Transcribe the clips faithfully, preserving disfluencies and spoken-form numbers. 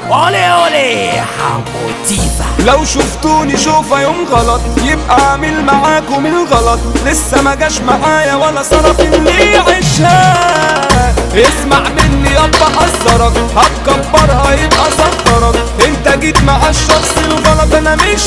اولي اولي حمو تيفا. لو شفتوني شوفة يوم غلط يبقى عامل معاكم الغلط، لسه ما جاش معايا ولا صرف اللي يعيشها. اسمع مني يابا حذرك، هتكبرها يبقى سطرك، انت جيت مع الشخص الغلط انا مش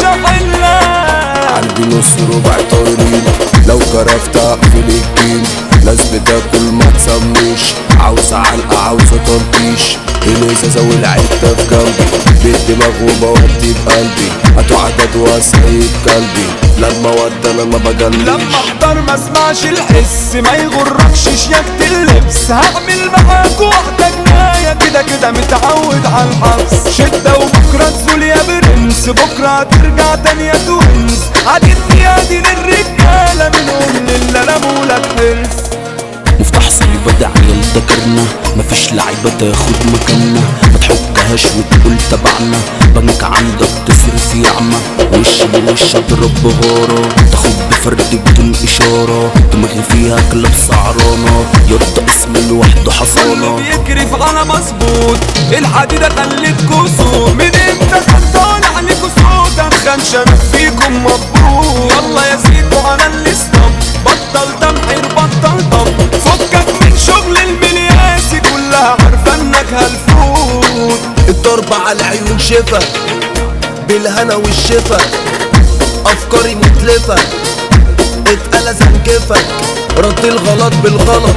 هحلها. عندي نص ربع طريق لو كرفت اقفل الجيم، ناس بتاكل ما تسميش، عاوزة علقة عاوزة تنطيش، الازازة والعدة في جنبي، بالدماغ وبودي بقلبي، هاتوا عدد واسيب قلبي، لما ود انا ما بجليش. لما احضر ما اسمعش الحس، ما يغركش شياكة اللبس، هعمل معاك واحدة جناية كده كده متعود على الحبس. شدة وبكرة تزول يا برنس، بكرة هترجع تاني يا تونس، عدتني ادي للرجالة منهم للي رمولك حرص. مفتاح صليبة ده عيال ذاكرنا، مفيش لعيبة تاخد مكاننا، ما تحكهاش وتقول تبعنا، بنك عندك تصرف يعمى، وش لوش اضرب بغارة، تاخد بفرد بدون اشارة، دماغي فيها كلاب سعرانة، يرضى اسم لوحده حصانة. كله بيكرف على مظبوط، الحديدة خلت كسور، من امتى خدان عليكوا صوت، هنخنشن فيكم مبروك. يلا يا زيدو على الاسطم، بطل تمحير بطل طب، فكك من شغل الملياسي كلها عارفة انك هلفوت. الضرب على العيون شفا بالهنا والشفا، افكاري متلفة اتقلى زنجفك، رد الغلط بالغلط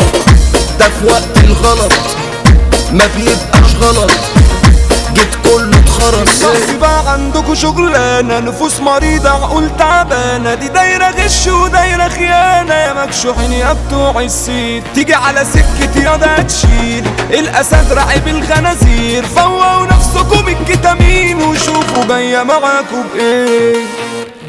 ده في وقت الغلط ما بيبقاش غلط، جيت كله اتخرس. بس بقى عندكوا شغلانة، نفوس مريضة عقول تعبانة، دي دايرة غش ودايرة خيانة، يا مكشوحين يا بتوع السيد، تيجي على سكة ياضا تشيل الأسد راعب الخنازير. فوقوا نفسكوا بالكتامين وشوفوا جاية معاكوا بإيه.